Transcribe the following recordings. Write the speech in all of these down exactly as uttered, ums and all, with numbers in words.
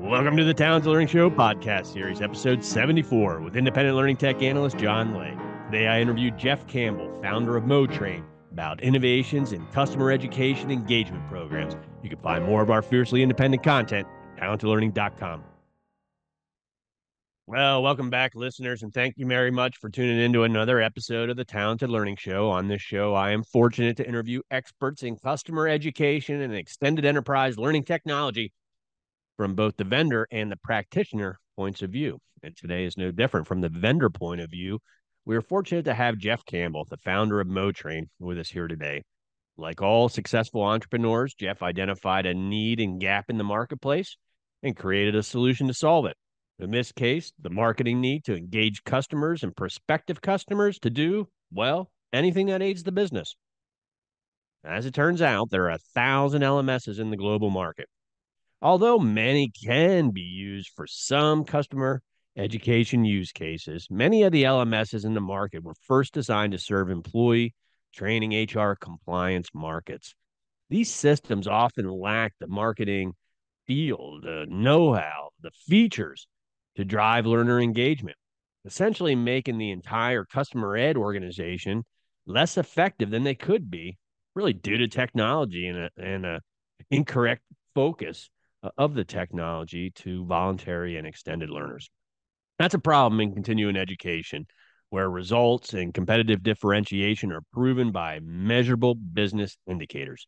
Welcome to the Talented Learning Show podcast series, episode seventy-four, with independent learning tech analyst John Lay. Today, I interviewed Jeff Campbell, founder of MoTrain, about innovations in customer education engagement programs. You can find more of our fiercely independent content at talented learning dot com. Well, welcome back, listeners, and thank you very much for tuning in to another episode of the Talented Learning Show. On this show, I am fortunate to interview experts in customer education and extended enterprise learning technology from both the vendor and the practitioner points of view. And today is no different. From the vendor point of view, we are fortunate to have Jeff Campbell, the founder of MoTrain, with us here today. Like all successful entrepreneurs, Jeff identified a need and gap in the marketplace and created a solution to solve it. In this case, the marketing need to engage customers and prospective customers to do, well, anything that aids the business. As it turns out, there are a thousand L M Ss in the global market. Although many can be used for some customer education use cases, many of the L M Ss in the market were first designed to serve employee training, H R compliance markets. These systems often lack the marketing field, the know-how, the features to drive learner engagement, essentially making the entire customer ed organization less effective than they could be, really due to technology and a, and a incorrect focus of the technology to voluntary and extended learners. That's a problem in continuing education, where results and competitive differentiation are proven by measurable business indicators.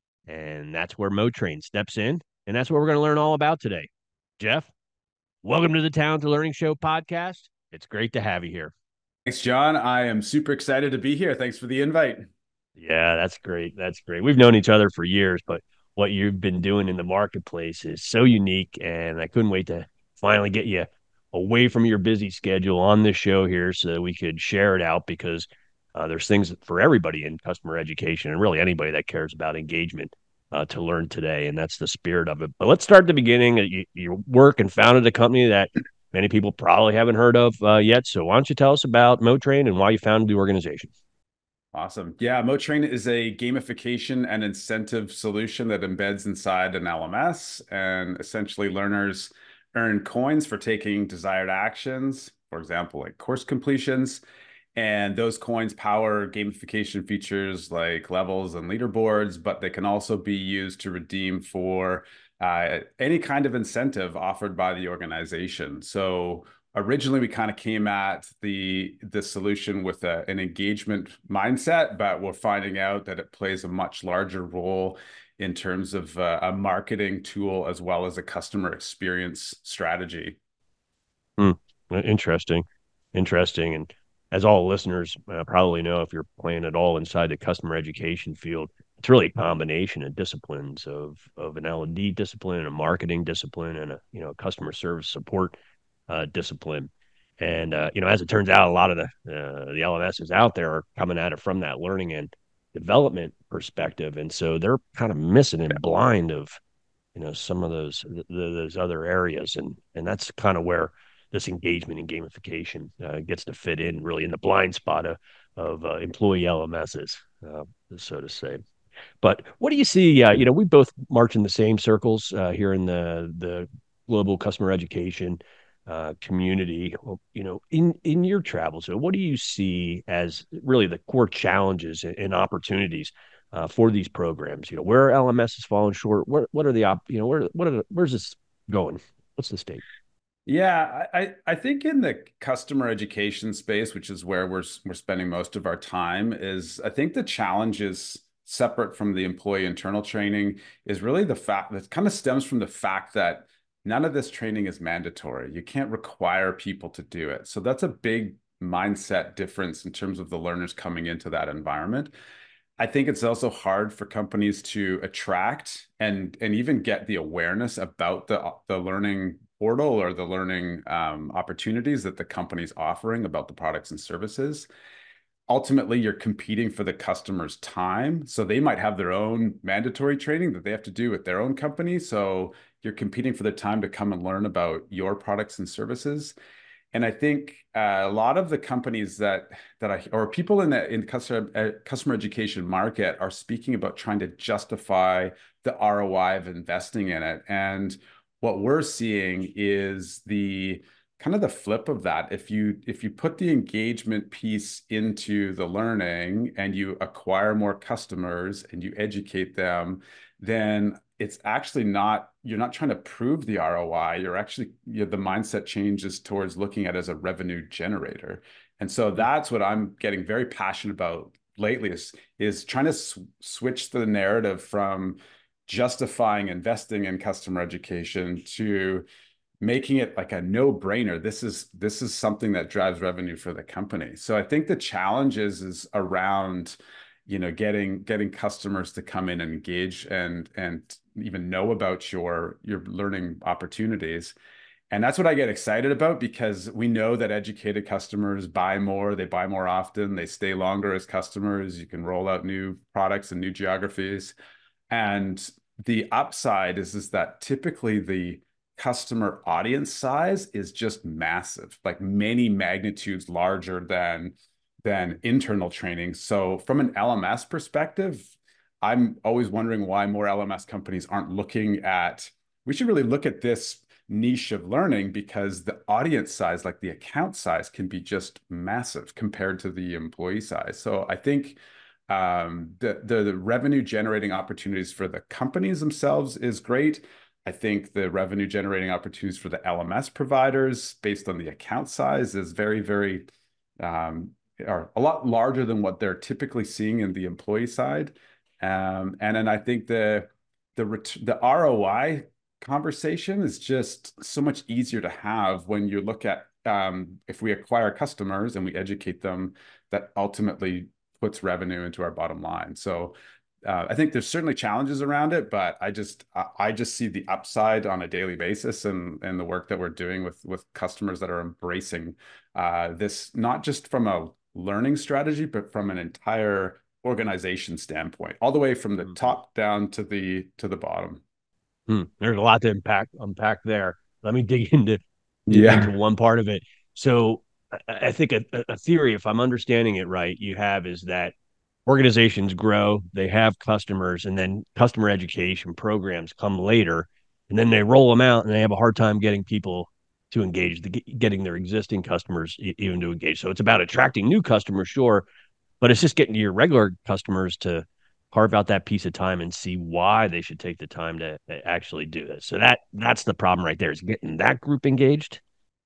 And that's where MoTrain steps in, and that's what we're going to learn all about today. Jeff, welcome to the Talented Learning Show podcast. It's great to have you here. Thanks, John. I am super excited to be here. Thanks for the invite. Yeah, that's great. That's great. We've known each other for years, but what you've been doing in the marketplace is so unique, and I couldn't wait to finally get you away from your busy schedule on this show here so that we could share it out, because uh, there's things for everybody in customer education and really anybody that cares about engagement uh, to learn today, and that's the spirit of it. But let's start at the beginning. You, you work and founded a company that many people probably haven't heard of uh, yet. So why don't you tell us about MoTrain and why you founded the organization? Awesome. Yeah, MoTrain is a gamification and incentive solution that embeds inside an L M S, and essentially learners earn coins for taking desired actions, for example, like course completions. And those coins power gamification features like levels and leaderboards, but they can also be used to redeem for uh, any kind of incentive offered by the organization. So originally, we kind of came at the the solution with a, an engagement mindset, but we're finding out that it plays a much larger role in terms of uh, a marketing tool as well as a customer experience strategy. Hmm. Interesting. Interesting. And as all listeners uh, probably know, if you're playing at all inside the customer education field, it's really a combination of disciplines of of an L and D discipline, a marketing discipline, and a you know customer service support uh, discipline. And uh, you know, as it turns out, a lot of the uh, the L M Ss out there are coming at it from that learning and development perspective, and so they're kind of missing and blind of you know some of those th- those other areas, and and that's kind of where this engagement and gamification uh, gets to fit in, really in the blind spot of, of uh, employee L M Ss, uh, so to say. But what do you see? Uh, you know, we both march in the same circles uh, here in the the global customer education uh, community. Well, you know, in in your travels, so what do you see as really the core challenges and, and opportunities uh, for these programs? You know, where are L M Ss falling short? What what are the op? You know, where what are the, where's this going? What's the state? Yeah, I, I think in the customer education space, which is where we're we're spending most of our time, is I think the challenge is separate from the employee internal training, is really the fact that kind of stems from the fact that none of this training is mandatory. You can't require people to do it. So that's a big mindset difference in terms of the learners coming into that environment. I think it's also hard for companies to attract and and even get the awareness about the the learning portal or the learning um, opportunities that the company's offering about the products and services. Ultimately, you're competing for the customer's time. So they might have their own mandatory training that they have to do with their own company. So you're competing for the time to come and learn about your products and services. And I think uh, a lot of the companies that that I or people in the in customer uh, customer education market are speaking about trying to justify the R O I of investing in it. And what we're seeing is the kind of the flip of that. If you if you put the engagement piece into the learning and you acquire more customers and you educate them, then it's actually not, you're not trying to prove the R O I. You're actually, you know, the mindset changes towards looking at it as a revenue generator. And so that's what I'm getting very passionate about lately is is trying to sw switch the narrative from justifying investing in customer education to making it like a no-brainer. This is this is something that drives revenue for the company. So I think the challenge is is around, you know, getting getting customers to come in and engage and and even know about your your learning opportunities. And that's what I get excited about, because we know that educated customers buy more, they buy more often, they stay longer as customers. You can roll out new products and new geographies. And the upside is, is that typically the customer audience size is just massive, like many magnitudes larger than, than internal training. So from an L M S perspective, I'm always wondering why more L M S companies aren't looking at, we should really look at this niche of learning, because the audience size, like the account size, can be just massive compared to the employee size. So I think um, the, the, the revenue generating opportunities for the companies themselves is great. I think the revenue generating opportunities for the L M S providers based on the account size is very, very, um, are a lot larger than what they're typically seeing in the employee side. Um, and then I think the, the, the R O I conversation is just so much easier to have when you look at, um, if we acquire customers and we educate them, that ultimately puts revenue into our bottom line. So uh, I think there's certainly challenges around it, but I just I just see the upside on a daily basis, and and the work that we're doing with with customers that are embracing uh, this, not just from a learning strategy, but from an entire organization standpoint, all the way from the Mm-hmm. top down to the to the bottom. Hmm. There's a lot to unpack unpack there. Let me dig into into Yeah. one part of it. So I, I think a, a theory, if I'm understanding it right, you have is that organizations grow, they have customers, and then customer education programs come later, and then they roll them out, and they have a hard time getting people to engage, the, getting their existing customers even to engage. So it's about attracting new customers, sure, but it's just getting your regular customers to carve out that piece of time and see why they should take the time to actually do this. So that that's the problem right there, is getting that group engaged.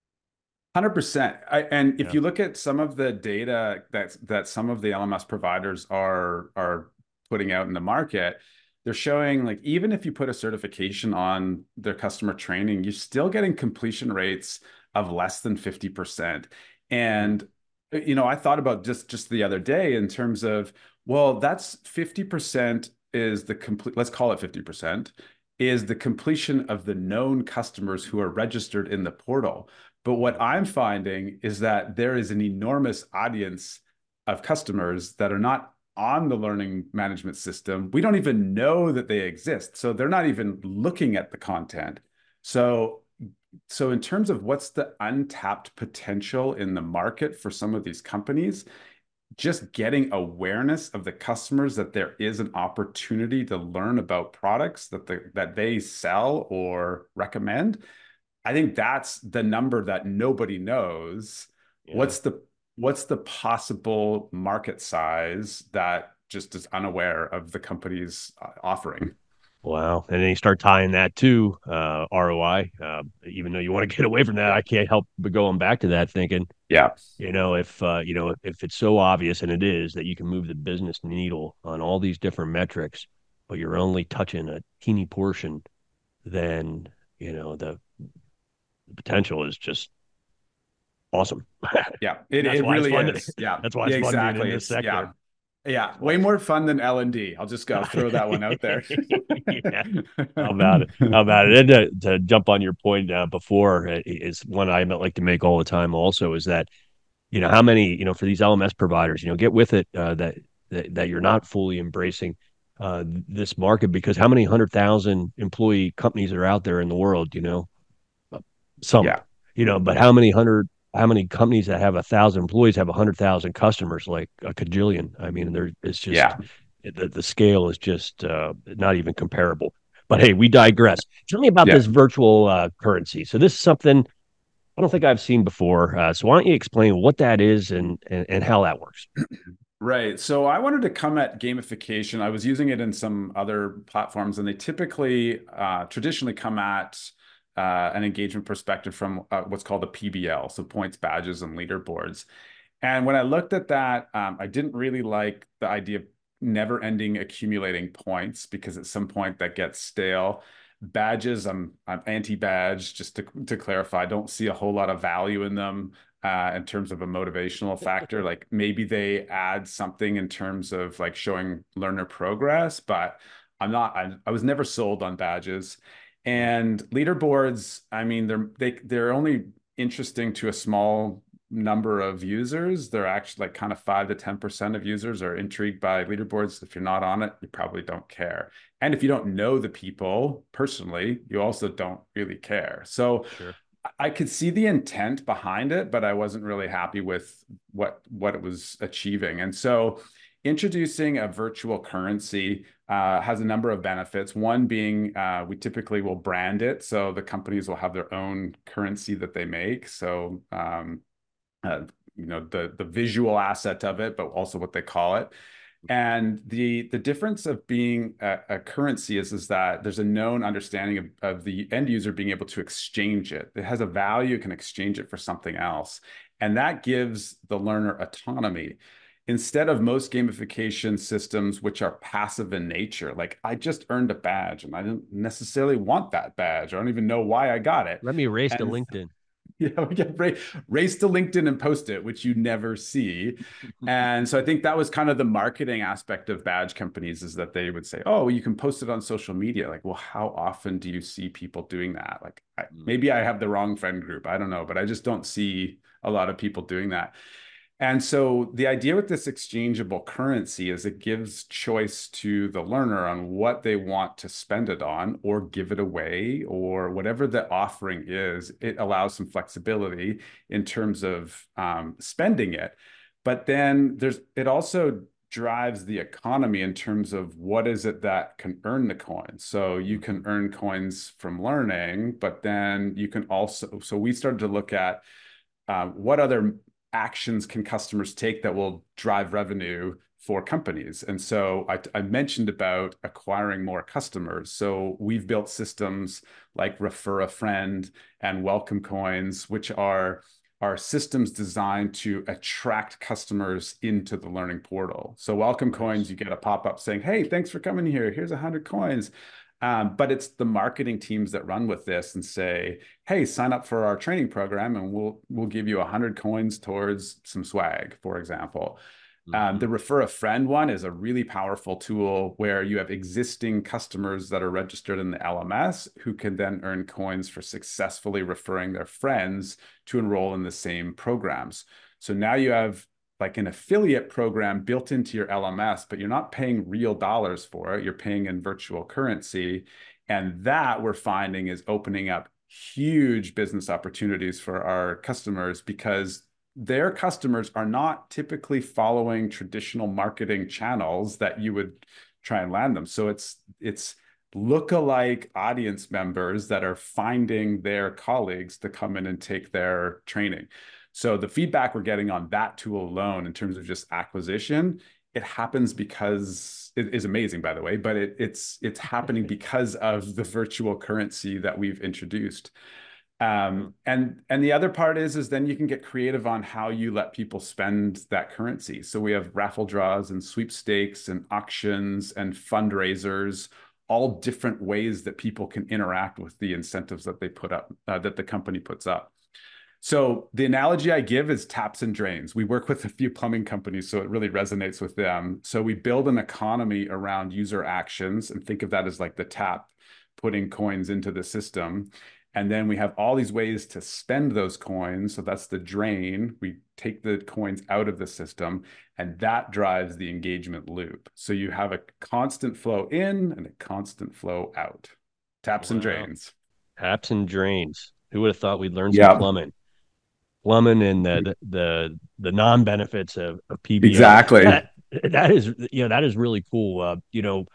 one hundred percent. I, and if Yeah. you look at some of the data that that some of the L M S providers are are putting out in the market, they're showing, like, even if you put a certification on their customer training, you're still getting completion rates of less than fifty percent. Mm-hmm. And you know, I thought about just just the other day in terms of, well, that's fifty percent is the complete, let's call it fifty percent, is the completion of the known customers who are registered in the portal. But what I'm finding is that there is an enormous audience of customers that are not on the learning management system. We don't even know that they exist. So they're not even looking at the content. So, so in terms of what's the untapped potential in the market for some of these companies, just getting awareness of the customers that there is an opportunity to learn about products that the, that they sell or recommend. I think that's the number that nobody knows. Yeah. What's the what's the possible market size that just is unaware of the company's uh, offering? Wow. And then you start tying that to uh, R O I. Uh, even though you want to get away from that, I can't help but going back to that, thinking, Yeah. you know, if uh, you know, if it's so obvious, and it is, that you can move the business needle on all these different metrics, but you're only touching a teeny portion, then you know the, the potential is just awesome. Yeah. And It that's it why it's really fun to, is. Yeah. that's why Yeah, it's fun being in exactly. this It's sector. yeah. Yeah. That's why Way it's more fun than L and D. I'll just go throw that one out there. yeah. How about it? How about it? And to, to jump on your point uh, before, uh, is one I like to make all the time also, is that, you know, how many, you know, for these L M S providers, you know, get with it, uh, that, that, that you're not fully embracing uh, this market, because how many hundred thousand employee companies are out there in the world, you know, some, Yeah. you know, but how many hundred, how many companies that have a thousand employees have a hundred thousand customers, like a cajillion? I mean, there it's just Yeah. the, the scale is just uh, not even comparable. But hey, we digress. Tell me about Yeah. this virtual uh, currency. So this is something I don't think I've seen before. Uh, so why don't you explain what that is and, and and how that works? Right. So I wanted to come at gamification. I was using it in some other platforms, and they typically, uh, traditionally come at uh, an engagement perspective from uh, what's called a P B L, so points, badges, and leaderboards. And when I looked at that, um, I didn't really like the idea of never ending accumulating points because at some point that gets stale. Badges, I'm I'm anti-badge, just to to clarify. I don't see a whole lot of value in them uh, in terms of a motivational factor. Like maybe they add something in terms of like showing learner progress, but I'm not. I, I was never sold on badges. And leaderboards, I mean, they're they they're only interesting to a small number of users. They're actually like kind of five to ten percent of users are intrigued by leaderboards. If you're not on it, you probably don't care. And if you don't know the people personally, you also don't really care. So Sure. I could see the intent behind it, but I wasn't really happy with what what it was achieving. And so introducing a virtual currency uh, has a number of benefits. One being uh, we typically will brand it. So the companies will have their own currency that they make. So um, uh, you know, the the visual asset of it, but also what they call it. And the the difference of being a, a currency is is that there's a known understanding of, of the end user being able to exchange it. It has a value, can exchange it for something else. And that gives the learner autonomy. Instead of most gamification systems, which are passive in nature, like I just earned a badge and I didn't necessarily want that badge. I don't even know why I got it. Let me race to And LinkedIn. yeah, we get race, race to LinkedIn and post it, which you never see. And so I think that was kind of the marketing aspect of badge companies is that they would say, oh, you can post it on social media. Like, well, how often do you see people doing that? Like, I, maybe I have the wrong friend group. I don't know, but I just don't see a lot of people doing that. And so the idea with this exchangeable currency is it gives choice to the learner on what they want to spend it on or give it away or whatever the offering is. It allows some flexibility in terms of um, spending it. But then there's it also drives the economy in terms of what is it that can earn the coins. So you can earn coins from learning, but then you can also, so we started to look at uh, what other actions can customers take that will drive revenue for companies. And so I, I mentioned about acquiring more customers. So we've built systems like Refer a Friend and Welcome Coins, which are are systems designed to attract customers into the learning portal. So Welcome Coins, you get a pop-up saying, hey, thanks for coming here. Here's a hundred coins. Um, but it's the marketing teams that run with this and say, hey, sign up for our training program and we'll we'll give you a hundred coins towards some swag, for example. Um, the Mm-hmm. Refer a Friend one is a really powerful tool where you have existing customers that are registered in the L M S who can then earn coins for successfully referring their friends to enroll in the same programs. So now you have like an affiliate program built into your L M S, but you're not paying real dollars for it. You're paying in virtual currency. And that we're finding is opening up huge business opportunities for our customers because their customers are not typically following traditional marketing channels that you would try and land them. So it's it's lookalike audience members that are finding their colleagues to come in and take their training. So the feedback we're getting on that tool alone in terms of just acquisition, it happens because it is amazing, by the way, but it, it's it's happening because of the virtual currency that we've introduced. Um, and and the other part is is then you can get creative on how you let people spend that currency. So we have raffle draws and sweepstakes and auctions and fundraisers, all different ways that people can interact with the incentives that they put up, uh, that the company puts up. So the analogy I give is taps and drains. We work with a few plumbing companies, so it really resonates with them. So we build an economy around user actions and think of that as like the tap putting coins into the system. And then we have all these ways to spend those coins. So that's the drain. We take the coins out of the system, and that drives the engagement loop. So you have a constant flow in and a constant flow out. Taps and Wow. drains. Taps and drains. Who would have thought we'd learn some Yeah, plumbing? Plumbing and the the the non benefits of, of P B L. exactly. That that is you know that is really cool. Uh, you know,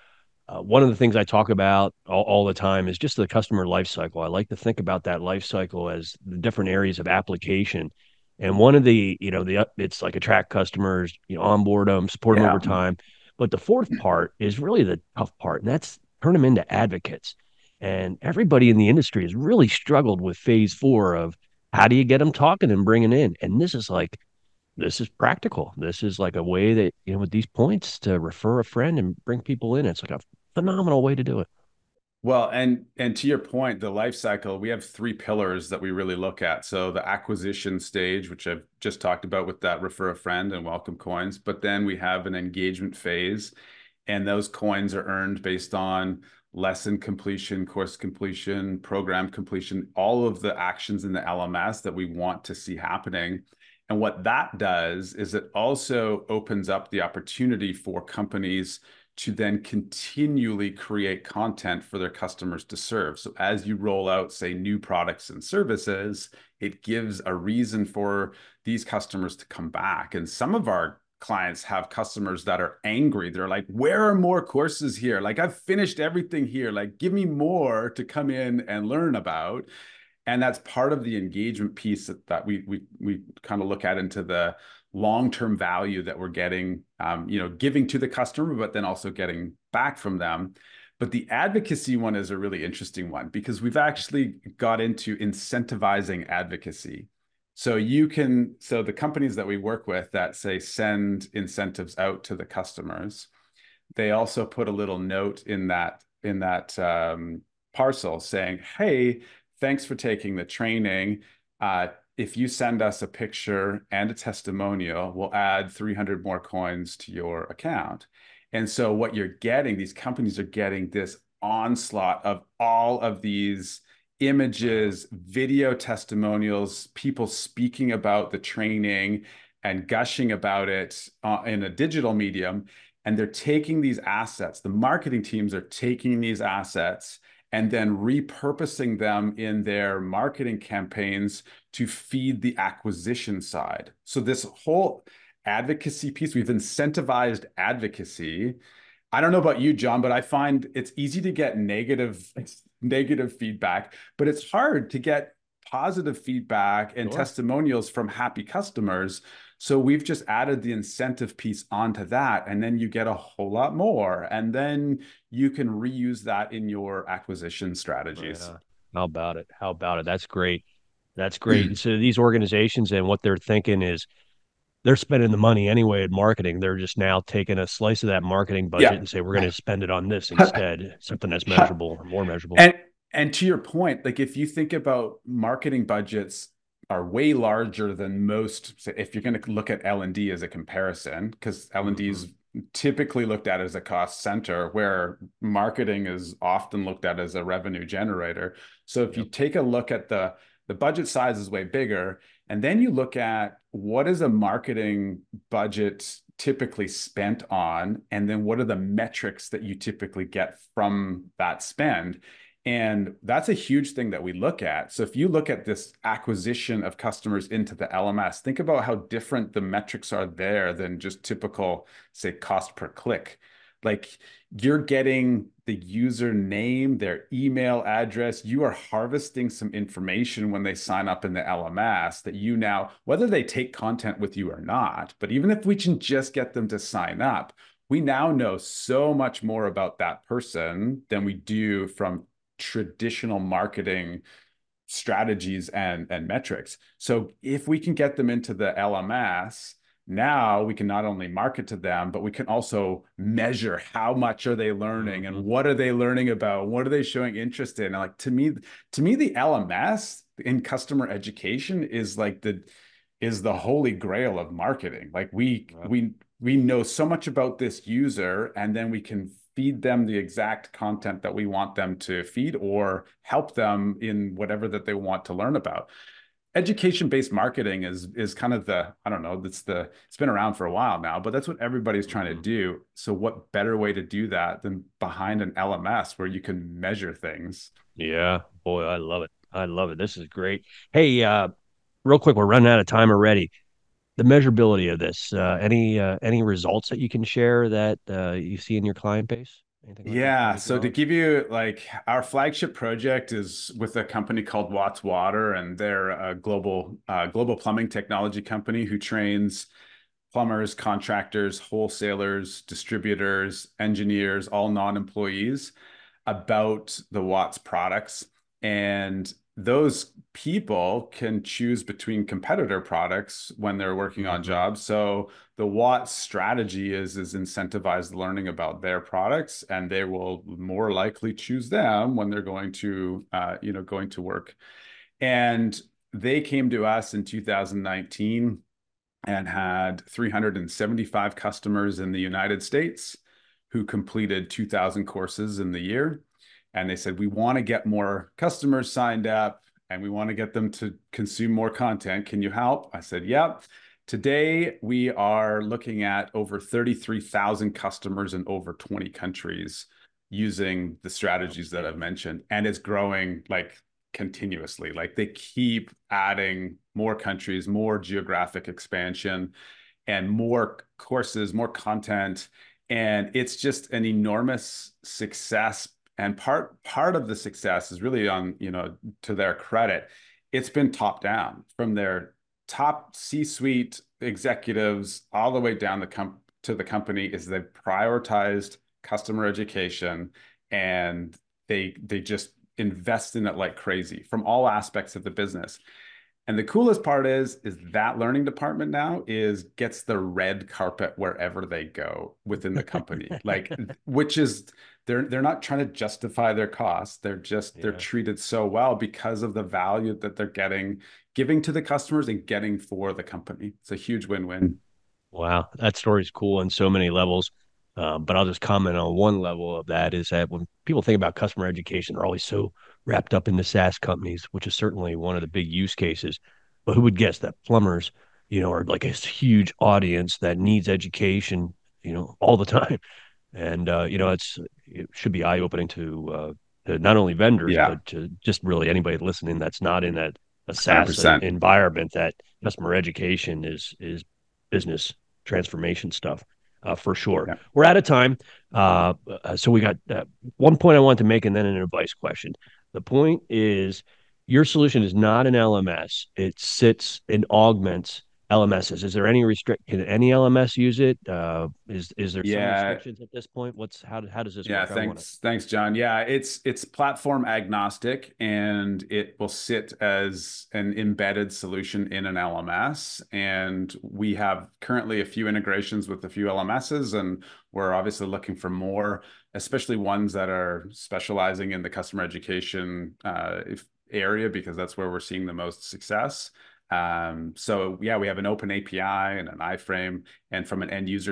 Uh, one of the things I talk about all, all the time is just the customer life cycle. I like to think about that life cycle as the different areas of application. And one of the, you know, the it's like attract customers, you know, onboard them, support them Yeah. over time. But the fourth part is really the tough part, and that's turn them into advocates. And everybody in the industry has really struggled with phase four of how do you get them talking and bringing in? And this is like this is practical. This is like a way that, you know, with these points to refer a friend and bring people in. It's like a phenomenal way to do it. Well, and and to your point, the life cycle, we have three pillars that we really look at. So the acquisition stage, which I've just talked about with that refer a friend and welcome coins, but then we have an engagement phase, and those coins are earned based on lesson completion, course completion, program completion, all of the actions in the L M S that we want to see happening. And what that does is it also opens up the opportunity for companies to then continually create content for their customers to serve. So as you roll out, say, new products and services, it gives a reason for these customers to come back. And some of our clients have customers that are angry. They're like, where are more courses here? Like, I've finished everything here. Like, give me more to come in and learn about. And that's part of the engagement piece that, that we we we kind of look at into the long-term value that we're getting, um, you know, giving to the customer, but then also getting back from them. But the advocacy one is a really interesting one because we've actually got into incentivizing advocacy. So you can, so the companies that we work with that say send incentives out to the customers, they also put a little note in that in that um, parcel saying, hey, thanks for taking the training. Uh, if you send us a picture and a testimonial, we'll add three hundred more coins to your account. And so what you're getting, these companies are getting this onslaught of all of these images, video testimonials, people speaking about the training and gushing about it uh, in a digital medium. And they're taking these assets, the marketing teams are taking these assets and then repurposing them in their marketing campaigns to feed the acquisition side. So this whole advocacy piece, we've incentivized advocacy. I don't know about you, John, but I find it's easy to get negative, negative feedback, but it's hard to get positive feedback and Sure. testimonials from happy customers. So we've just added the incentive piece onto that, and then you get a whole lot more. And then you can reuse that in your acquisition Right strategies. on. How about it? How about it? That's great. That's great. And so these organizations and what they're thinking is they're spending the money anyway at marketing. They're just now taking a slice of that marketing budget Yeah. and say, we're going to spend it on this instead, something that's measurable or more measurable. And and to your point, like if you think about marketing budgets are way larger than most, if you're going to look at L and D as a comparison, because L and D Mm-hmm. is typically looked at as a cost center, where marketing is often looked at as a revenue generator. So if you Yep. take a look at the the budget size is way bigger, and then you look at what is a marketing budget typically spent on, and then what are the metrics that you typically get from that spend. And that's a huge thing that we look at. So if you look at this acquisition of customers into the L M S, think about how different the metrics are there than just typical, say, cost per click. Like you're getting the user name, their email address. You are harvesting some information when they sign up in the L M S that you now, whether they take content with you or not, but even if we can just get them to sign up, we now know so much more about that person than we do from traditional marketing strategies and, and metrics. So if we can get them into the L M S, now we can not only market to them, but we can also measure how much are they learning and Mm-hmm. what are they learning about? What are they showing interest in? And like to me, to me, the L M S in customer education is like the is the holy grail of marketing. Like we Yep. we we know so much about this user, and then we can feed them the exact content that we want them to feed or help them in whatever that they want to learn about. Education-based marketing is is kind of the, I don't know, that's the, it's been around for a while now, but that's what everybody's trying to Mm-hmm. do. So what better way to do that than behind an L M S where you can measure things? Yeah, boy, I love it. I love it. This is great. Hey, uh, real quick, we're running out of time already. The measurability of this, uh, any uh, any results that you can share that uh, you see in your client base? Anything like that Yeah. public So to knowledge? give you like our flagship project is with a company called Watts Water, and they're a global uh, global plumbing technology company who trains plumbers, contractors, wholesalers, distributors, engineers, all non-employees about the Watts products. And those people can choose between competitor products when they're working on Hmm. jobs. So the Watts strategy is is incentivize learning about their products, and they will more likely choose them when they're going to uh, you know going to work. And they came to us in two thousand nineteen and had three hundred seventy-five customers in the United States who completed two thousand courses in the year. And they said, we want to get more customers signed up and we want to get them to consume more content. Can you help? I said, yep. Today, we are looking at over thirty-three thousand customers in over twenty countries using the strategies that I've Outstanding. mentioned. And it's growing like continuously. Like they keep adding more countries, more geographic expansion, and more courses, more content. And it's just an enormous success. And part part of the success is really on, you know, to their credit, it's been top down from their top C-suite executives all the way down the com- to the company is they've prioritized customer education, and they they just invest in it like crazy from all aspects of the business. And the coolest part is, is that learning department now is gets the red carpet wherever they go within the company. Like, which is they're they're not trying to justify their costs. They're just they're Yeah. treated so well because of the value that they're getting, giving to the customers and getting for the company. It's a huge win-win. Wow, that story is cool on so many levels. Um, but I'll just comment on one level of that is that when people think about customer education, they're always so wrapped up in the SaaS companies, which is certainly one of the big use cases. But who would guess that plumbers, you know, are like a huge audience that needs education, you know, all the time. And uh, you know, it's it should be eye-opening to uh, to not only vendors, Yeah, but to just really anybody listening that's not in that a SaaS en- one hundred percent. environment that customer education is is business transformation stuff uh, for sure. Yeah. We're out of time, uh, uh, so we got uh, one point I want to make, and then an advice question. The point is, your solution is not an L M S; it sits and augments L M Ss. Is there any restrict? Can any L M S use it? Uh, is is there some Yeah. restrictions at this point? What's how how does this Yeah, work? I want to. thanks. Thanks, John. Yeah, it's it's platform agnostic, and it will sit as an embedded solution in an L M S. And we have currently a few integrations with a few L M Ss, and we're obviously looking for more, especially ones that are specializing in the customer education uh, if, area, because that's where we're seeing the most success. Um, so yeah, we have an open A P I and an iframe, and from an end user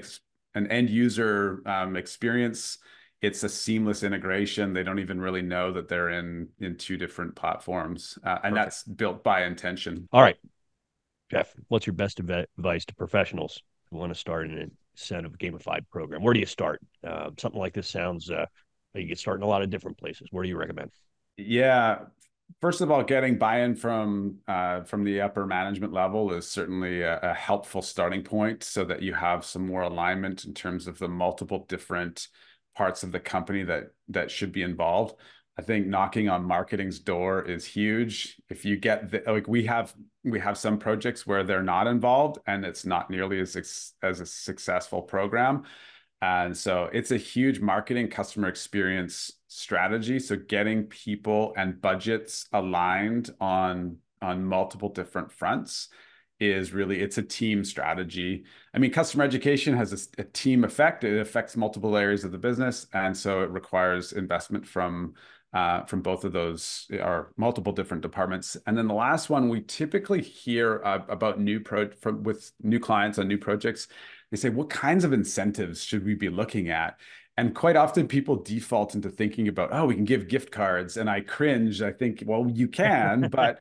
an end user um, experience, it's a seamless integration. They don't even really know that they're in in two different platforms, uh, and Perfect. that's built by intention. All right, Jeff. What's your best adv- advice to professionals who want to start an incentive gamified program? Where do you start? Uh, something like this sounds. Uh, you get start in a lot of different places. Where do you recommend? Yeah. First of all, getting buy-in from uh, from the upper management level is certainly a, a helpful starting point, so that you have some more alignment in terms of the multiple different parts of the company that that should be involved. I think knocking on marketing's door is huge. If you get the, like we have we have some projects where they're not involved and it's not nearly as as a successful program. And so it's a huge marketing customer experience strategy. So getting people and budgets aligned on on multiple different fronts is really, it's a team strategy. I mean, customer education has a, a team effect. It affects multiple areas of the business, and so it requires investment from uh, from both of those or multiple different departments. And then the last one, we typically hear uh, about new pro from with new clients on new projects. They say, what kinds of incentives should we be looking at? And quite often people default into thinking about, oh, we can give gift cards. And I cringe. I think, well, you can, but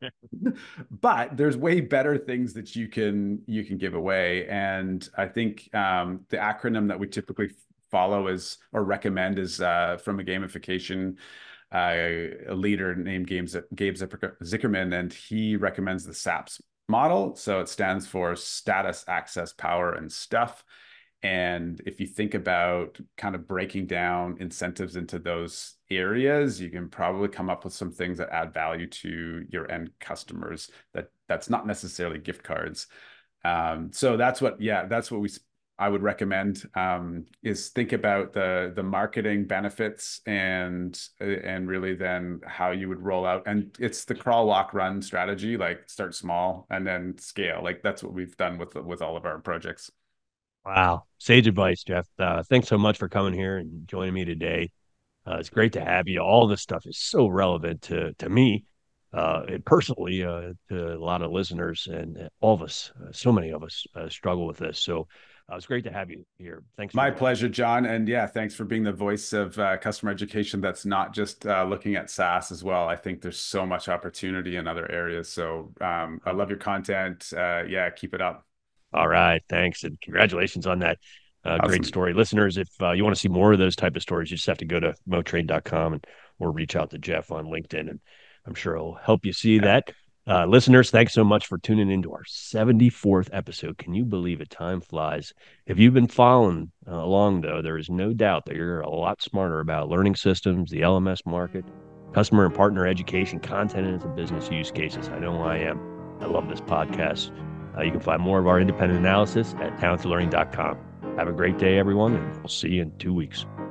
but there's way better things that you can you can give away. And I think um, the acronym that we typically follow is or recommend is uh, from a gamification uh, a leader named Gabe, Gabe Zickerman, and he recommends the SAPS model. So it stands for status, access, power, and stuff. And if you think about kind of breaking down incentives into those areas, you can probably come up with some things that add value to your end customers that that's not necessarily gift cards. Um, so that's what, yeah, that's what we I would recommend, um, is think about the the marketing benefits and and really then how you would roll out. And it's the crawl, walk, run strategy, like start small and then scale. Like that's what we've done with with all of our projects. Wow. Sage advice, Jeff. Uh, thanks so much for coming here and joining me today. Uh, it's great to have you. All this stuff is so relevant to to me, uh, and personally, uh, to a lot of listeners and all of us. Uh, so many of us uh, struggle with this. So uh, it's great to have you here. Thanks for My joining. pleasure, John. And yeah, thanks for being the voice of uh, customer education that's not just uh, looking at SaaS as well. I think there's so much opportunity in other areas. So um, I love your content. Uh, yeah, keep it up. All right, thanks, and congratulations on that uh, great Awesome. story, listeners. If uh, you want to see more of those type of stories, you just have to go to motrade dot com and or reach out to Jeff on LinkedIn, and I'm sure it'll help you see Yeah. that. Uh, listeners, thanks so much for tuning into our seventy-fourth episode. Can you believe it? Time flies. If you've been following uh, along, though, there is no doubt that you're a lot smarter about learning systems, the L M S market, customer and partner education, content, and the business use cases. I know I am. I love this podcast. Uh, you can find more of our independent analysis at talented learning dot com. Have a great day, everyone, and we'll see you in two weeks.